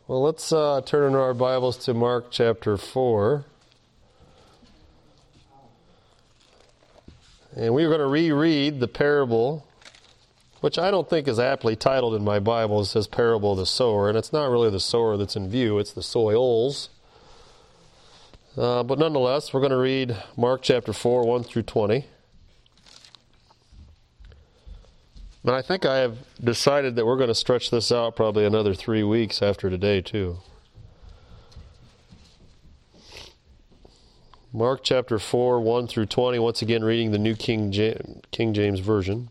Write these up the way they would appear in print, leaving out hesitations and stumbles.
Well, let's turn in our Bibles to Mark chapter 4. And we're going to reread the parable, which I don't think is aptly titled in my Bible. It says Parable of the Sower, and it's not really the sower that's in view, it's the soils. But nonetheless, we're going to read Mark chapter 4, 1 through 20. And I think I have decided that we're going to stretch this out probably another 3 weeks after today, too. Mark chapter 4, 1 through 20, once again reading the New King James Version.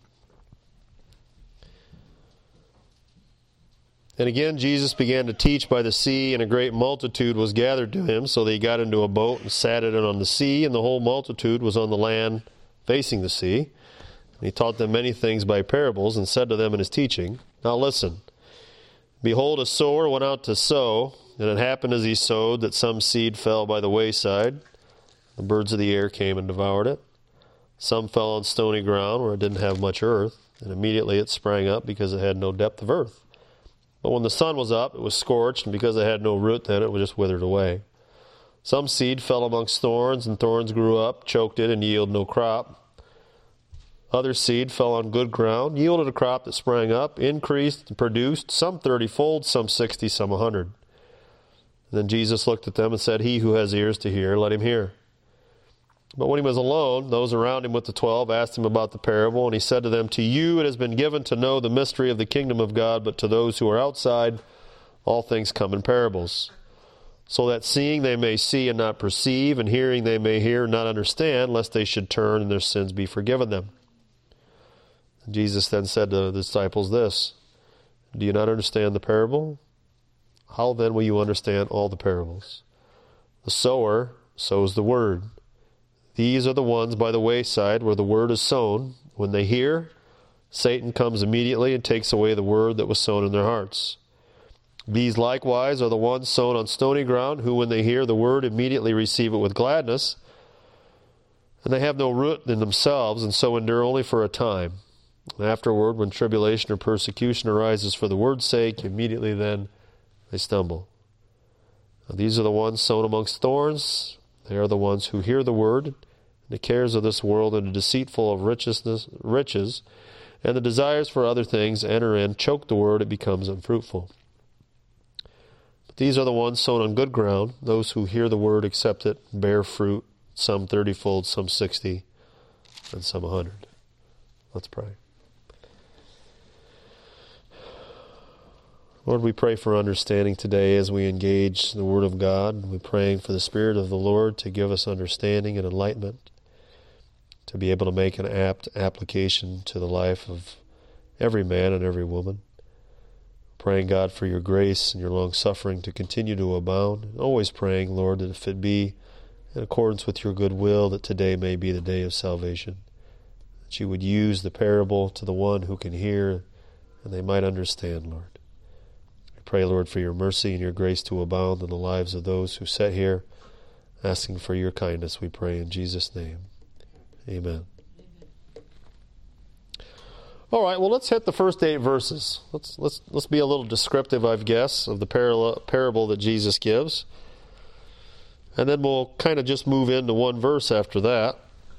And again Jesus began to teach by the sea, and a great multitude was gathered to him, so that he got into a boat and sat in it on the sea, and the whole multitude was on the land facing the sea. And he taught them many things by parables, and said to them in his teaching, Now listen, behold, a sower went out to sow, and it happened as he sowed that some seed fell by the wayside. The birds of the air came and devoured it. Some fell on stony ground where it didn't have much earth, and immediately it sprang up because it had no depth of earth. But when the sun was up, it was scorched, and because it had no root, then it was just withered away. Some seed fell amongst thorns, and thorns grew up, choked it, and yielded no crop. Other seed fell on good ground, yielded a crop that sprang up, increased, and produced, some 30-fold, some 60, some 100. Then Jesus looked at them and said, He who has ears to hear, let him hear. But when he was alone, those around him with the 12 asked him about the parable, and he said to them, To you it has been given to know the mystery of the kingdom of God, but to those who are outside, all things come in parables. So that seeing they may see and not perceive, and hearing they may hear and not understand, lest they should turn and their sins be forgiven them. And Jesus then said to the disciples this, Do you not understand the parable? How then will you understand all the parables? The sower sows the word. These are the ones by the wayside where the word is sown. When they hear, Satan comes immediately and takes away the word that was sown in their hearts. These likewise are the ones sown on stony ground, who when they hear the word immediately receive it with gladness, and they have no root in themselves, and so endure only for a time. And afterward, when tribulation or persecution arises for the word's sake, immediately then they stumble. Now, these are the ones sown amongst thorns. They are the ones who hear the word, and the cares of this world and the deceitful of riches, and the desires for other things enter in, choke the word, it becomes unfruitful. But these are the ones sown on good ground, those who hear the word, accept it, bear fruit, some 30-fold, some 60, and some 100. Let's pray. Lord, we pray for understanding today as we engage the Word of God. We're praying for the Spirit of the Lord to give us understanding and enlightenment, to be able to make an apt application to the life of every man and every woman. Praying, God, for your grace and your long-suffering to continue to abound. And always praying, Lord, that if it be in accordance with your good will, that today may be the day of salvation. That you would use the parable to the one who can hear and they might understand, Lord. Pray, Lord, for your mercy and your grace to abound in the lives of those who sit here, asking for your kindness, we pray in Jesus' name. Amen. All right, well, let's hit the first 8 verses. Let's be a little descriptive, I guess, of the parable that Jesus gives. And then we'll kind of just move into one verse after that.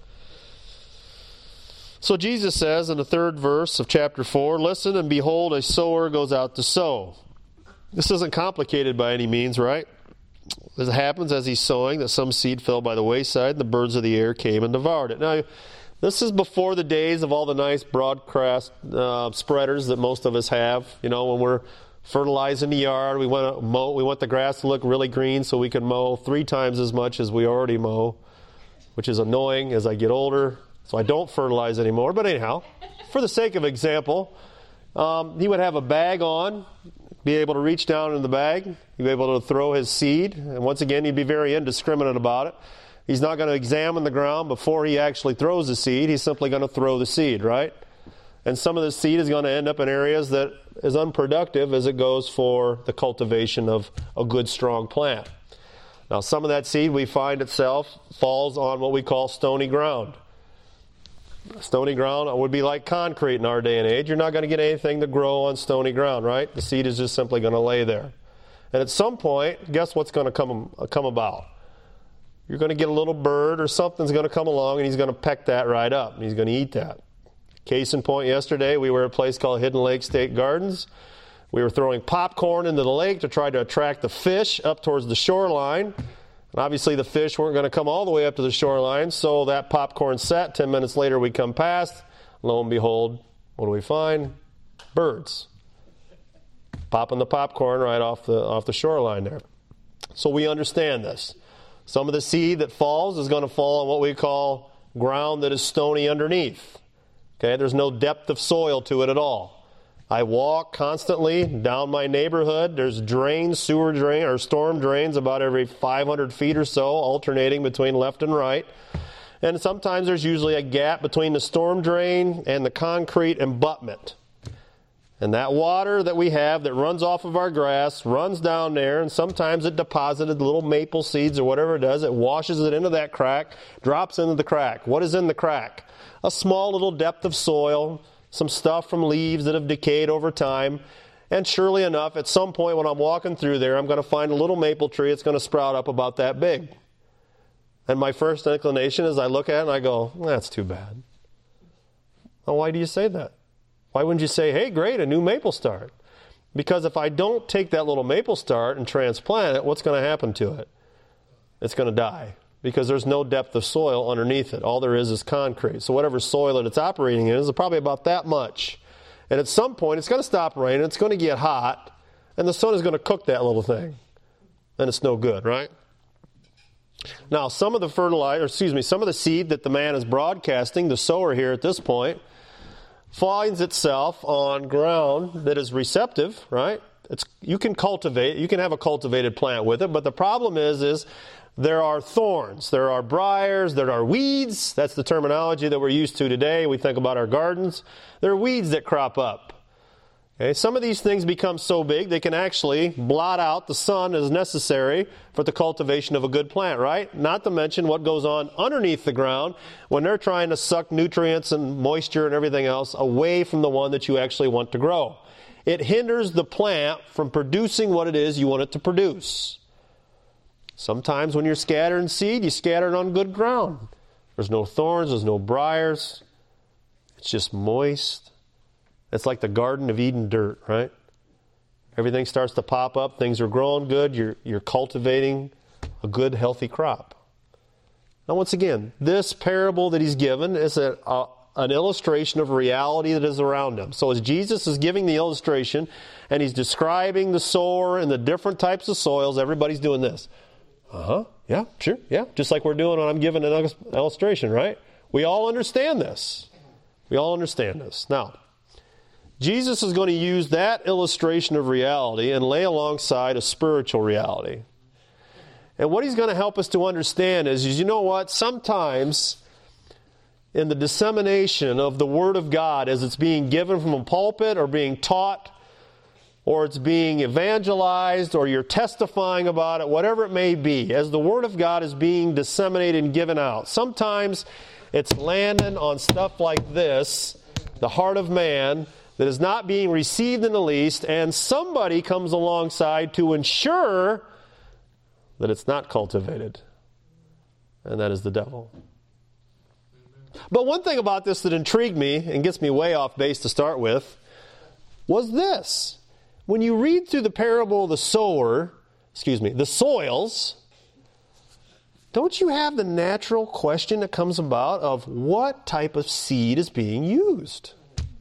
So Jesus says in the 3rd verse of chapter 4, Listen, and behold, a sower goes out to sow. This isn't complicated by any means, right? As it happens as he's sowing, that some seed fell by the wayside, and the birds of the air came and devoured it. Now, this is before the days of all the nice broadcast spreaders that most of us have. You know, when we're fertilizing the yard, we want to mow. We want the grass to look really green so we can mow 3 times as much as we already mow, which is annoying as I get older. So I don't fertilize anymore. But anyhow, for the sake of example, he would have a bag on, be able to reach down in the bag, he'd be able to throw his seed, and once again, he'd be very indiscriminate about it. He's not going to examine the ground before he actually throws the seed. He's simply going to throw the seed, right? And some of the seed is going to end up in areas that is unproductive as it goes for the cultivation of a good, strong plant. Now, some of that seed we find itself falls on what we call stony ground. Stony ground would be like concrete in our day and age. You're not going to get anything to grow on stony ground, right? The seed is just simply going to lay there. And at some point, guess what's going to come about? You're going to get a little bird or something's going to come along and he's going to peck that right up and he's going to eat that. Case in point, yesterday we were at a place called Hidden Lake State Gardens. We were throwing popcorn into the lake to try to attract the fish up towards the shoreline. And obviously the fish weren't going to come all the way up to the shoreline, so that popcorn set. 10 minutes later we come past. Lo and behold, what do we find? Birds. Popping the popcorn right off the shoreline there. So we understand this. Some of the seed that falls is going to fall on what we call ground that is stony underneath. Okay, there's no depth of soil to it at all. I walk constantly down my neighborhood. There's drains, sewer drain, or storm drains about every 500 feet or so, alternating between left and right. And sometimes there's usually a gap between the storm drain and the concrete embutment. And that water that we have that runs off of our grass runs down there, and sometimes it deposited little maple seeds or whatever it does. It washes it into that crack, drops into the crack. What is in the crack? A small little depth of soil, some stuff from leaves that have decayed over time. And surely enough, at some point when I'm walking through there, I'm going to find a little maple tree. It's going to sprout up about that big. And my first inclination is I look at it and I go, that's too bad. Well, why do you say that? Why wouldn't you say, hey, great, a new maple start? Because if I don't take that little maple start and transplant it, what's going to happen to it? It's going to die because there's no depth of soil underneath it. All there is concrete. So whatever soil that it's operating in is probably about that much. And at some point, it's going to stop raining, it's going to get hot, and the sun is going to cook that little thing. And it's no good, right? Now, some of the seed that the man is broadcasting, the sower here at this point, finds itself on ground that is receptive, right? You can have a cultivated plant with it, but the problem is there are thorns, there are briars, there are weeds. That's the terminology that we're used to today. We think about our gardens. There are weeds that crop up. Okay, some of these things become so big they can actually blot out the sun as necessary for the cultivation of a good plant, right? Not to mention what goes on underneath the ground when they're trying to suck nutrients and moisture and everything else away from the one that you actually want to grow. It hinders the plant from producing what it is you want it to produce. Sometimes when you're scattering seed, you scatter it on good ground. There's no thorns, there's no briars. It's just moist. It's like the Garden of Eden dirt, right? Everything starts to pop up. Things are growing good. You're cultivating a good, healthy crop. Now, once again, this parable that he's given is an illustration of reality that is around him. So as Jesus is giving the illustration and he's describing the sower and the different types of soils, everybody's doing this. Yeah, sure, yeah. Just like we're doing when I'm giving an illustration, right? We all understand this. Now, Jesus is going to use that illustration of reality and lay alongside a spiritual reality. And what he's going to help us to understand is you know what? Sometimes in the dissemination of the Word of God as it's being given from a pulpit or being taught or it's being evangelized or you're testifying about it, whatever it may be, as the Word of God is being disseminated and given out, sometimes it's landing on stuff like this, the heart of man, that is not being received in the least, and somebody comes alongside to ensure that it's not cultivated. And that is the devil. But one thing about this that intrigued me and gets me way off base to start with was this. When you read through the parable of the soils, don't you have the natural question that comes about of what type of seed is being used?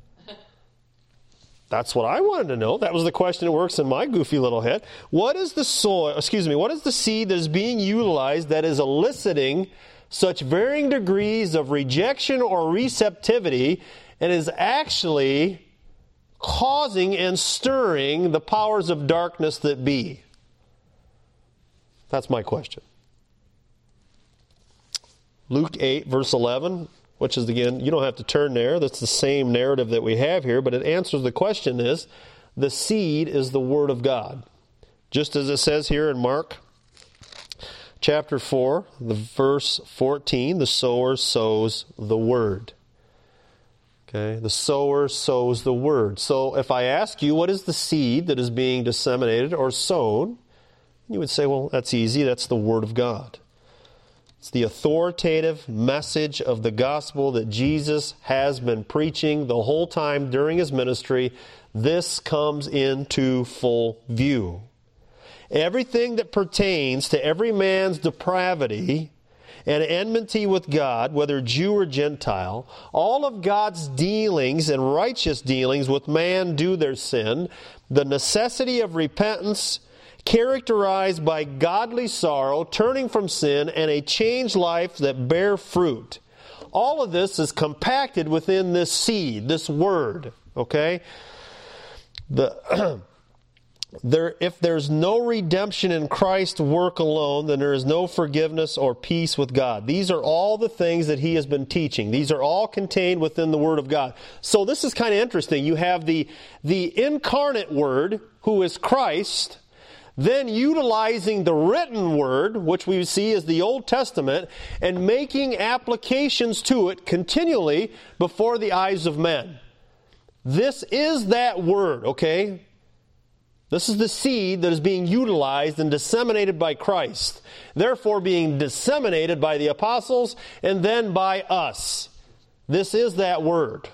That's what I wanted to know. That was the question that works in my goofy little head. What is the seed that is being utilized that is eliciting such varying degrees of rejection or receptivity and is actually causing and stirring the powers of darkness that be? That's my question. Luke 8, verse 11, which is, again, you don't have to turn there. That's the same narrative that we have here, but it answers the question is, the seed is the Word of God. Just as it says here in Mark chapter 4, the verse 14, the sower sows the Word. Okay, the sower sows the Word. So if I ask you, what is the seed that is being disseminated or sown? You would say, well, that's easy. That's the Word of God. It's the authoritative message of the gospel that Jesus has been preaching the whole time during His ministry. This comes into full view. Everything that pertains to every man's depravity and enmity with God, whether Jew or Gentile, all of God's dealings and righteous dealings with man due their sin, the necessity of repentance characterized by godly sorrow, turning from sin, and a changed life that bear fruit. All of this is compacted within this seed, this word, okay? If there's no redemption in Christ's work alone, then there is no forgiveness or peace with God. These are all the things that He has been teaching. These are all contained within the Word of God. So this is kind of interesting. You have the incarnate Word, who is Christ, then utilizing the written Word, which we see as the Old Testament, and making applications to it continually before the eyes of men. This is that Word, okay? This is the seed that is being utilized and disseminated by Christ, therefore being disseminated by the apostles and then by us. This is that Word.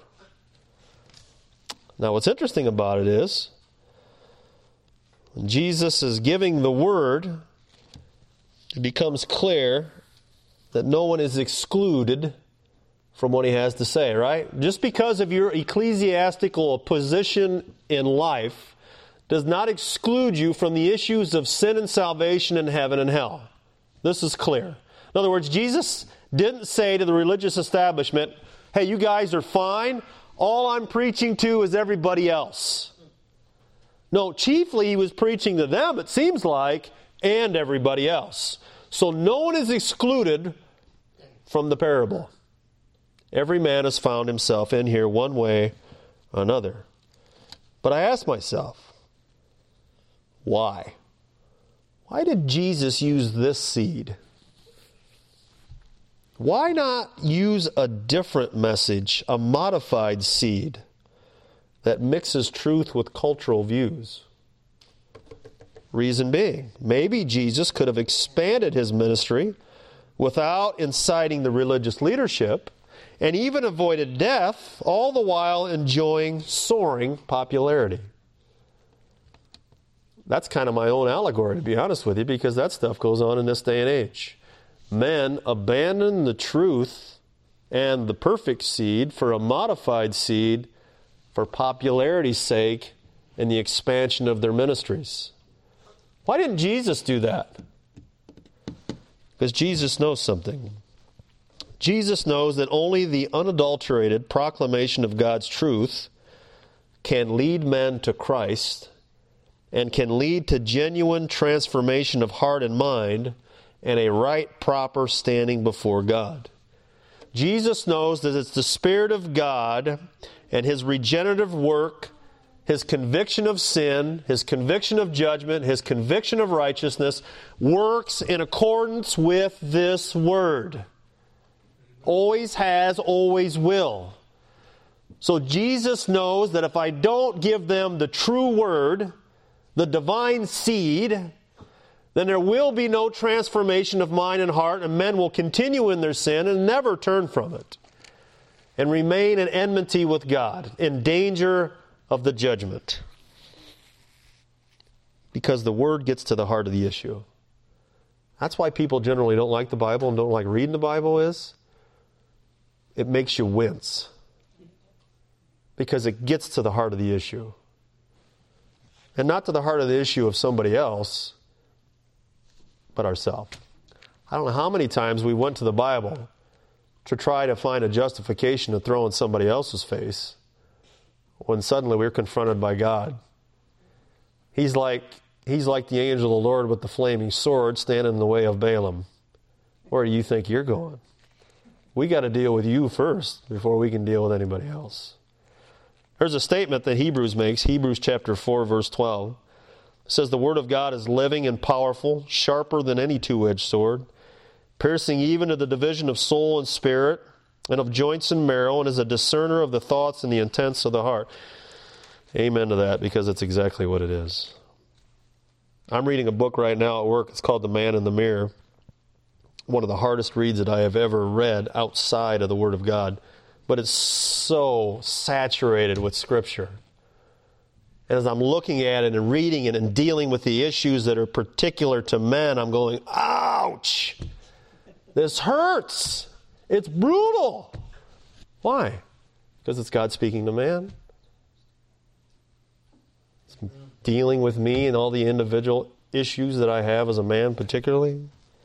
Now, what's interesting about it is, when Jesus is giving the Word, it becomes clear that no one is excluded from what He has to say, right? Just because of your ecclesiastical position in life does not exclude you from the issues of sin and salvation in heaven and hell. This is clear. In other words, Jesus didn't say to the religious establishment, hey, you guys are fine. All I'm preaching to is everybody else. No, chiefly He was preaching to them, it seems like, and everybody else. So no one is excluded from the parable. Every man has found himself in here one way or another. But I ask myself, why? Why did Jesus use this seed? Why not use a different message, a modified seed that mixes truth with cultural views? Reason being, maybe Jesus could have expanded His ministry without inciting the religious leadership and even avoided death, all the while enjoying soaring popularity. That's kind of my own allegory, to be honest with you, because that stuff goes on in this day and age. Men abandon the truth and the perfect seed for a modified seed for popularity's sake and the expansion of their ministries. Why didn't Jesus do that? Because Jesus knows something. Jesus knows that only the unadulterated proclamation of God's truth can lead men to Christ and can lead to genuine transformation of heart and mind and a right, proper standing before God. Jesus knows that it's the Spirit of God and His regenerative work, His conviction of sin, His conviction of judgment, His conviction of righteousness works in accordance with this Word. Always has, always will. So Jesus knows that if I don't give them the true Word, the divine seed, then there will be no transformation of mind and heart, and men will continue in their sin and never turn from it, and remain in enmity with God, in danger of the judgment. Because the Word gets to the heart of the issue. That's why people generally don't like the Bible and don't like reading the Bible is, it makes you wince. Because it gets to the heart of the issue. And not to the heart of the issue of somebody else, but ourselves. I don't know how many times we went to the Bible to try to find a justification to throw in somebody else's face when suddenly we're confronted by God. He's like the angel of the Lord with the flaming sword standing in the way of Balaam. Where do you think you're going? We got to deal with you first before we can deal with anybody else. There's a statement that Hebrews makes, Hebrews chapter 4, verse 12. It says, the Word of God is living and powerful, sharper than any two-edged sword, piercing even to the division of soul and spirit, and of joints and marrow, and is a discerner of the thoughts and the intents of the heart. Amen to that, because it's exactly what it is. I'm reading a book right now at work. It's called The Man in the Mirror. One of the hardest reads that I have ever read outside of the Word of God. But it's so saturated with Scripture. And as I'm looking at it and reading it and dealing with the issues that are particular to men, I'm going, ouch! This hurts! It's brutal! Why? Because it's God speaking to man. It's dealing with me and all the individual issues that I have as a man particularly.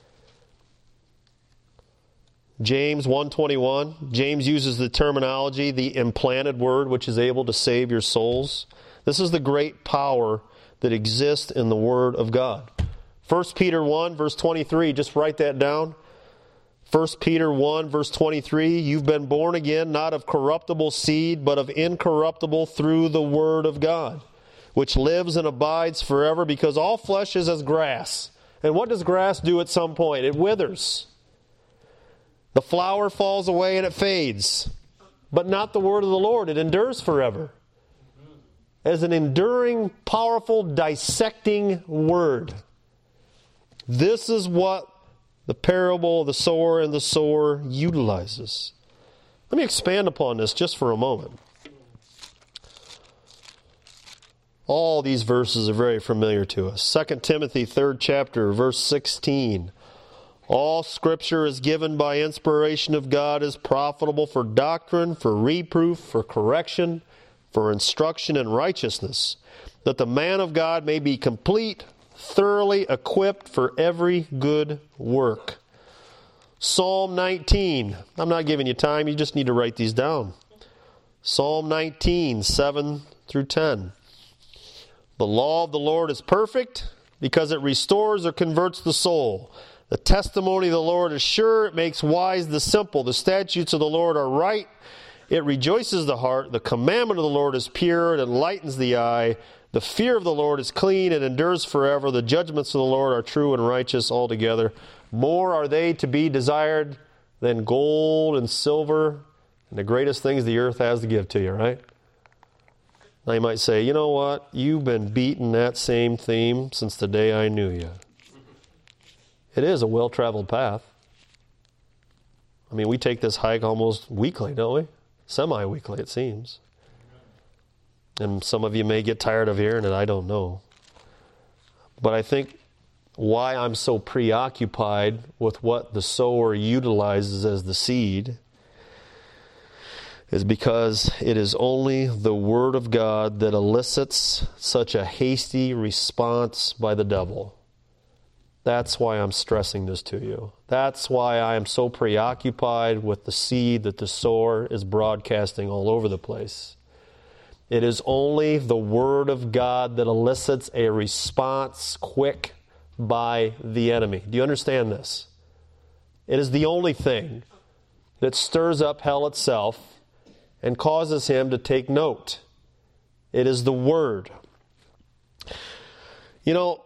James 1:21, James uses the terminology, the implanted word, which is able to save your souls. This is the great power that exists in the Word of God. 1 Peter 1, verse 23, just write that down. 1 Peter 1, verse 23, you've been born again, not of corruptible seed, but of incorruptible through the Word of God, which lives and abides forever, because all flesh is as grass. And what does grass do at some point? It withers. The flower falls away and it fades. But not the word of the Lord. It endures forever. As an enduring, powerful, dissecting word. This is what the parable of the sower and the sower utilizes. Let me expand upon this just for a moment. All these verses are very familiar to us. 2 Timothy 3rd chapter, verse 16. All Scripture is given by inspiration of God, is profitable for doctrine, for reproof, for correction, for instruction in righteousness, that the man of God may be complete, thoroughly equipped for every good work. Psalm 19. I'm not giving you time, you just need to write these down. Psalm 19, 7 through 10. The law of the Lord is perfect, because it restores or converts the soul. The testimony of the Lord is sure, it makes wise the simple. The statutes of the Lord are right, it rejoices the heart. The commandment of the Lord is pure, it enlightens the eye. The fear of the Lord is clean, it endures forever. The judgments of the Lord are true and righteous altogether. More are they to be desired than gold and silver, and the greatest things the earth has to give to you, right? Now you might say, you know what? You've been beating that same theme since the day I knew you. It is a well-traveled path. I mean, we take this hike almost weekly, don't we? Semi-weekly, it seems. And some of you may get tired of hearing it, I don't know. But I think why I'm so preoccupied with what the sower utilizes as the seed is because it is only the Word of God that elicits such a hasty response by the devil. That's why I'm stressing this to you. That's why I am so preoccupied with the seed that the sower is broadcasting all over the place. It is only the Word of God that elicits a response quick by the enemy. Do you understand this? It is the only thing that stirs up hell itself and causes him to take note. It is the Word. You know,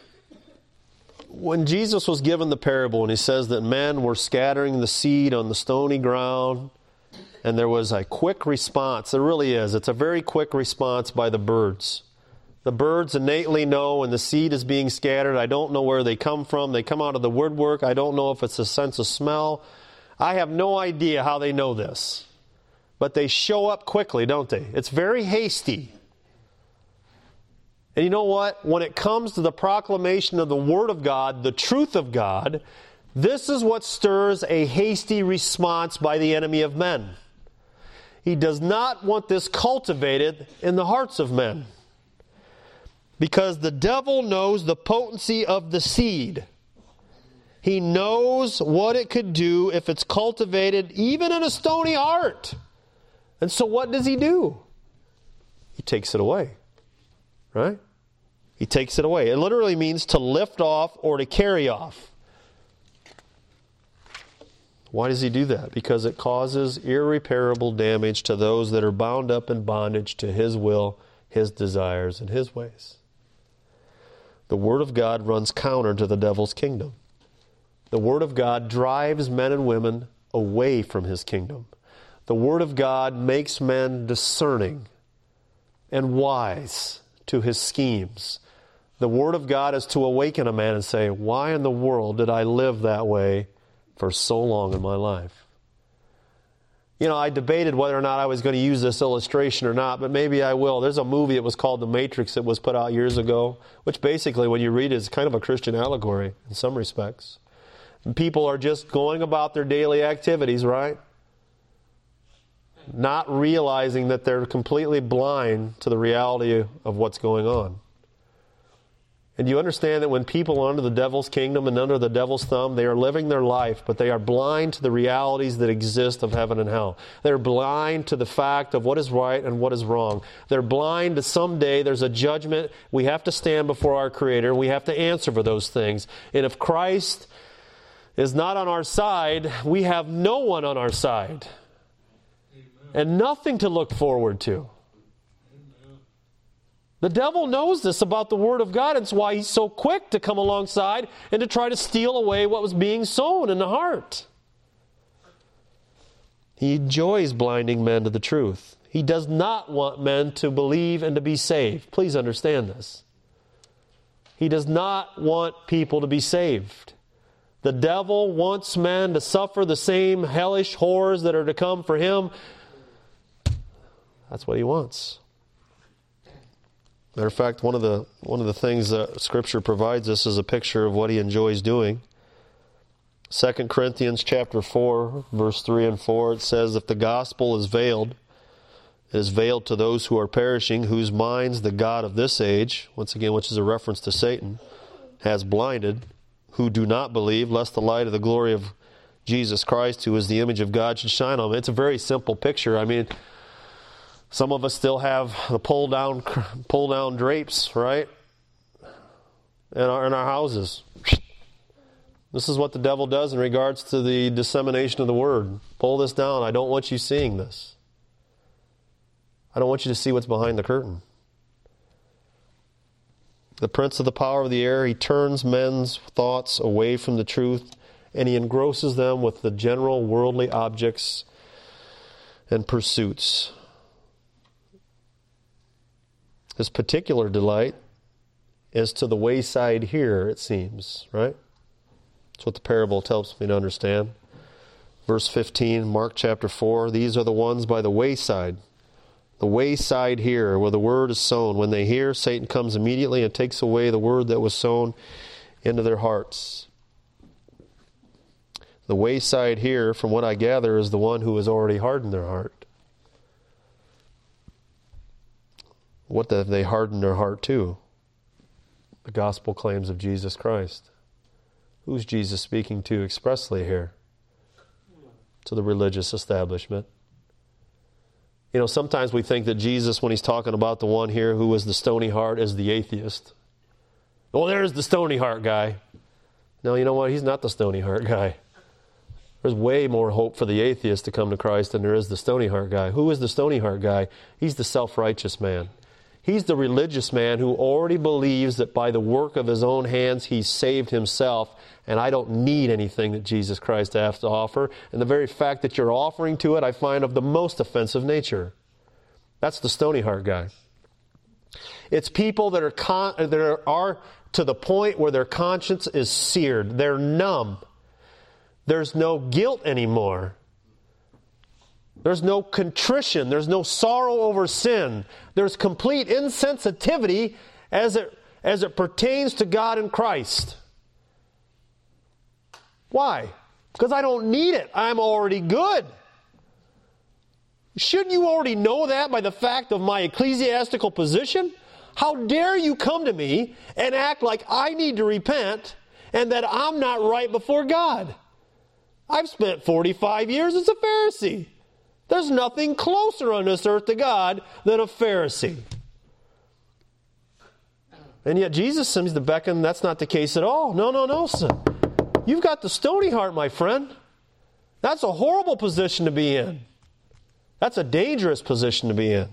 when Jesus was given the parable and he says that men were scattering the seed on the stony ground and there was a quick response, there really is. It's a very quick response by the birds. The birds innately know when the seed is being scattered. I don't know where they come from. They come out of the woodwork. I don't know if it's a sense of smell. I have no idea how they know this. But they show up quickly, don't they? It's very hasty. And you know what? When it comes to the proclamation of the Word of God, the truth of God, this is what stirs a hasty response by the enemy of men. He does not want this cultivated in the hearts of men. Because the devil knows the potency of the seed. He knows what it could do if it's cultivated even in a stony heart. And so what does he do? He takes it away. Right? He takes it away. It literally means to lift off or to carry off. Why does he do that? Because it causes irreparable damage to those that are bound up in bondage to his will, his desires, and his ways. The Word of God runs counter to the devil's kingdom. The Word of God drives men and women away from his kingdom. The Word of God makes men discerning and wise to his schemes. The Word of God is to awaken a man and say, why in the world did I live that way for so long in my life? You know, I debated whether or not I was going to use this illustration or not, but maybe I will. There's a movie, it was called The Matrix, that was put out years ago, which basically, when you read it, is kind of a Christian allegory in some respects. And people are just going about their daily activities, right? Not realizing that they're completely blind to the reality of what's going on. And you understand that when people are under the devil's kingdom and under the devil's thumb, they are living their life, but they are blind to the realities that exist of heaven and hell. They're blind to the fact of what is right and what is wrong. They're blind to someday there's a judgment. We have to stand before our Creator. We have to answer for those things. And if Christ is not on our side, we have no one on our side. And nothing to look forward to. The devil knows this about the Word of God. It's why he's so quick to come alongside and to try to steal away what was being sown in the heart. He enjoys blinding men to the truth. He does not want men to believe and to be saved. Please understand this. He does not want people to be saved. The devil wants men to suffer the same hellish horrors that are to come for him. That's what he wants. Matter of fact, one of the things that Scripture provides us is a picture of what he enjoys doing. 2 Corinthians chapter 4, verse 3 and 4, it says, if the gospel is veiled, it is veiled to those who are perishing, whose minds the God of this age, once again, which is a reference to Satan, has blinded, who do not believe, lest the light of the glory of Jesus Christ, who is the image of God, should shine on them. It's a very simple picture. I mean, some of us still have the pull down drapes, right? In our houses. This is what the devil does in regards to the dissemination of the Word. Pull this down. I don't want you seeing this. I don't want you to see what's behind the curtain. The prince of the power of the air, he turns men's thoughts away from the truth, and he engrosses them with the general worldly objects and pursuits. His particular delight is to the wayside here, it seems, right? That's what the parable tells me to understand. Verse 15, Mark chapter 4, these are the ones by the wayside. The wayside here, where the word is sown. When they hear, Satan comes immediately and takes away the word that was sown into their hearts. The wayside here, from what I gather, is the one who has already hardened their heart. What have they hardened their heart to? The gospel claims of Jesus Christ. Who's Jesus speaking to expressly here? To the religious establishment. You know, sometimes we think that Jesus, when he's talking about the one here who was the stony heart, is the atheist. Well, there's the stony heart guy. No, you know what? He's not the stony heart guy. There's way more hope for the atheist to come to Christ than there is the stony heart guy. Who is the stony heart guy? He's the self-righteous man. He's the religious man who already believes that by the work of his own hands he's saved himself, and I don't need anything that Jesus Christ has to offer. And the very fact that you're offering to it, I find of the most offensive nature. That's the stony heart guy. It's people that are to the point where their conscience is seared. They're numb. There's no guilt anymore. There's no contrition. There's no sorrow over sin. There's complete insensitivity as it pertains to God and Christ. Why? Because I don't need it. I'm already good. Shouldn't you already know that by the fact of my ecclesiastical position? How dare you come to me and act like I need to repent and that I'm not right before God? I've spent 45 years as a Pharisee. There's nothing closer on this earth to God than a Pharisee. And yet Jesus seems to beckon that's not the case at all. No, son. You've got the stony heart, my friend. That's a horrible position to be in. That's a dangerous position to be in.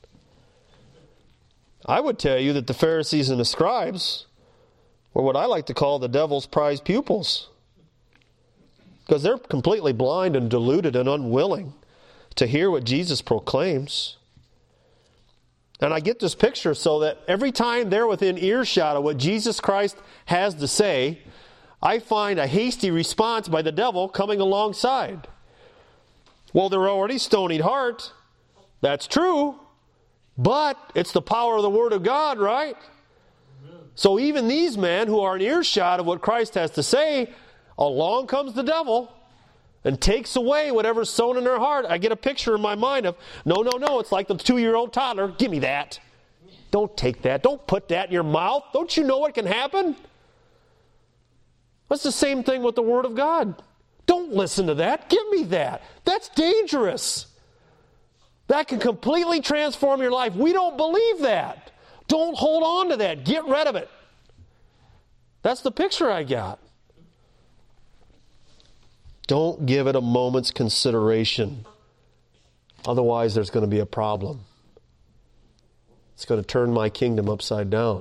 I would tell you that the Pharisees and the scribes were what I like to call the devil's prized pupils. Because they're completely blind and deluded and unwilling to hear what Jesus proclaims. And I get this picture so that every time they're within earshot of what Jesus Christ has to say, I find a hasty response by the devil coming alongside. Well, they're already stony heart. That's true. But it's the power of the Word of God, right? So even these men who are in earshot of what Christ has to say, along comes the devil and takes away whatever's sown in their heart. I get a picture in my mind of, no, it's like the 2-year-old toddler. Give me that. Don't take that. Don't put that in your mouth. Don't you know what can happen? That's the same thing with the Word of God. Don't listen to that. Give me that. That's dangerous. That can completely transform your life. We don't believe that. Don't hold on to that. Get rid of it. That's the picture I got. Don't give it a moment's consideration. Otherwise, there's going to be a problem. It's going to turn my kingdom upside down.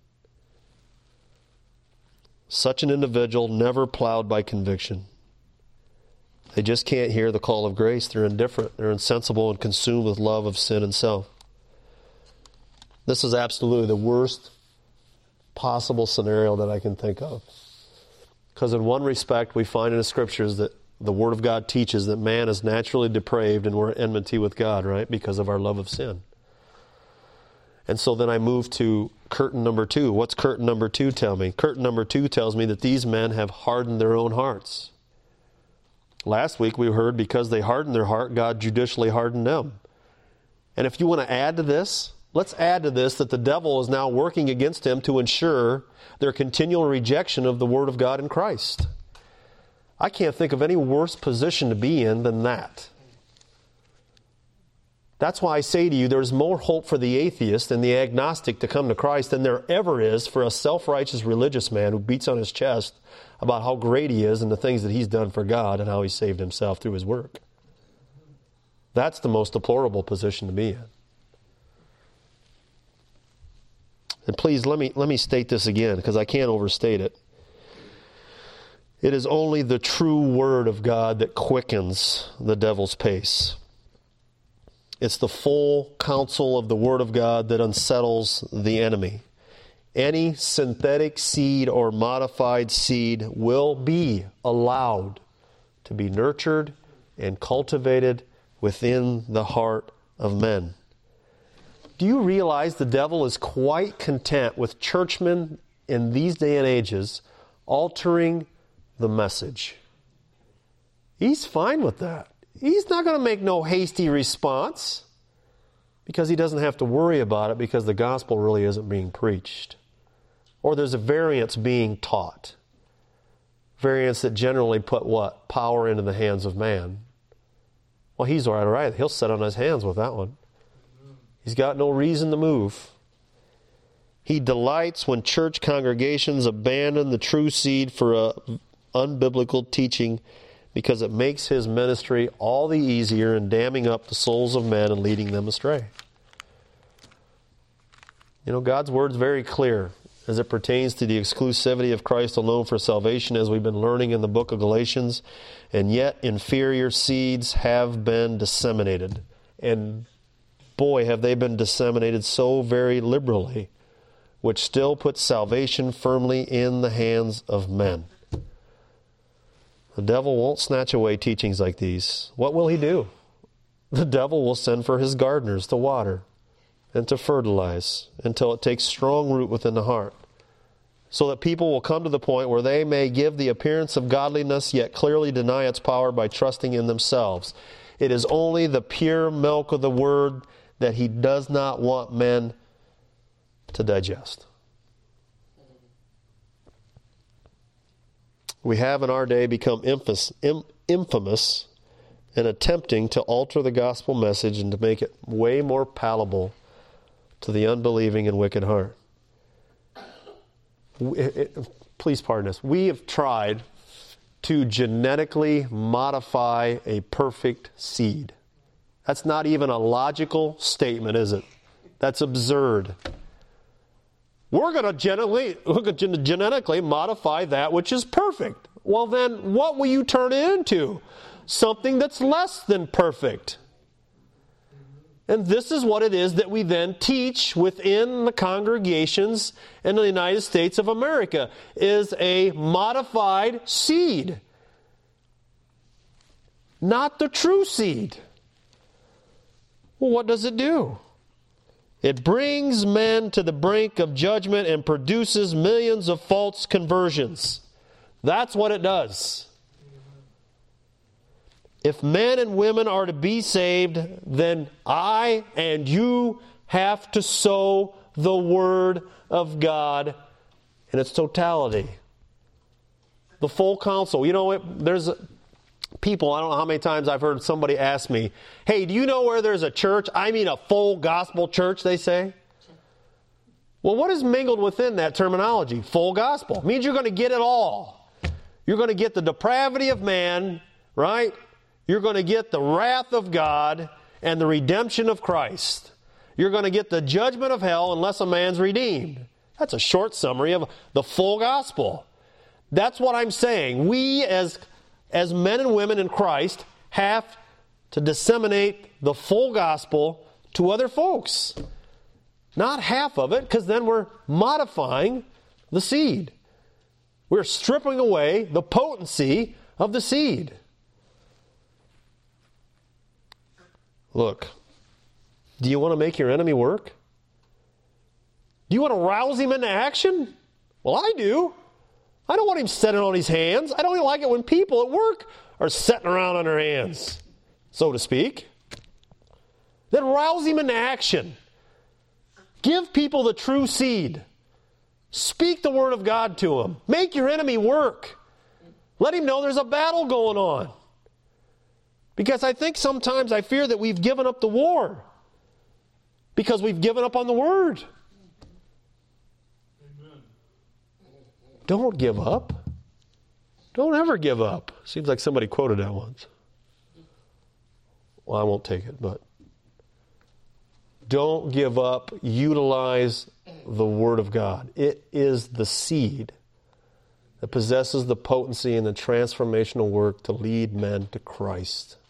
Such an individual never plowed by conviction. They just can't hear the call of grace. They're indifferent. They're insensible and consumed with love of sin and self. This is absolutely the worst possible scenario that I can think of. Because in one respect, we find in the Scriptures that the Word of God teaches that man is naturally depraved and we're at enmity with God, right? Because of our love of sin. And so then I move to curtain number 2. What's curtain number 2 tell me? Curtain number 2 tells me that these men have hardened their own hearts. Last week we heard because they hardened their heart, God judicially hardened them. And if you want to add to this, let's add to this that the devil is now working against him to ensure their continual rejection of the Word of God in Christ. I can't think of any worse position to be in than that. That's why I say to you, there's more hope for the atheist and the agnostic to come to Christ than there ever is for a self-righteous religious man who beats on his chest about how great he is and the things that he's done for God and how he saved himself through his work. That's the most deplorable position to be in. And please, let me state this again, because I can't overstate it. It is only the true Word of God that quickens the devil's pace. It's the full counsel of the Word of God that unsettles the enemy. Any synthetic seed or modified seed will be allowed to be nurtured and cultivated within the heart of men. Do you realize the devil is quite content with churchmen in these day and ages altering the message? He's fine with that. He's not going to make no hasty response because he doesn't have to worry about it because the gospel really isn't being preached. Or there's a variance being taught. Variants that generally put what? Power into the hands of man. Well, he's all right. He'll sit on his hands with that one. He's got no reason to move. He delights when church congregations abandon the true seed for unbiblical teaching because it makes his ministry all the easier in damming up the souls of men and leading them astray. You know, God's word's very clear as it pertains to the exclusivity of Christ alone for salvation, as we've been learning in the book of Galatians, and yet inferior seeds have been disseminated. And boy, have they been disseminated so very liberally, which still puts salvation firmly in the hands of men. The devil won't snatch away teachings like these. What will he do? The devil will send for his gardeners to water and to fertilize until it takes strong root within the heart, so that people will come to the point where they may give the appearance of godliness, yet clearly deny its power by trusting in themselves. It is only the pure milk of the Word that he does not want men to digest. We have in our day become infamous in attempting to alter the gospel message and to make it way more palatable to the unbelieving and wicked heart. Please pardon us. We have tried to genetically modify a perfect seed. That's not even a logical statement, is it? That's absurd. We're going to genetically modify that which is perfect. Well, then what will you turn it into? Something that's less than perfect. And this is what it is that we then teach within the congregations in the United States of America, is a modified seed. Not the true seed. Well, what does it do? It brings men to the brink of judgment and produces millions of false conversions. That's what it does. If men and women are to be saved, then I and you have to sow the Word of God in its totality. The full counsel. You know, there's people, I don't know how many times I've heard somebody ask me, hey, do you know where there's a church? I mean a full gospel church, they say. Well, what is mingled within that terminology? Full gospel. It means you're going to get it all. You're going to get the depravity of man, right? You're going to get the wrath of God and the redemption of Christ. You're going to get the judgment of hell unless a man's redeemed. That's a short summary of the full gospel. That's what I'm saying. We as men and women in Christ have to disseminate the full gospel to other folks. Not half of it, because then we're modifying the seed. We're stripping away the potency of the seed. Look, do you want to make your enemy work? Do you want to rouse him into action? Well, I do. I don't want him sitting on his hands. I don't even like it when people at work are sitting around on their hands, so to speak. Then rouse him into action. Give people the true seed. Speak the Word of God to him. Make your enemy work. Let him know there's a battle going on. Because I think sometimes I fear that we've given up the war. Because we've given up on the Word. Amen. Don't give up. Don't ever give up. Seems like somebody quoted that once. Well, I won't take it, but don't give up. Utilize the Word of God. It is the seed that possesses the potency and the transformational work to lead men to Christ.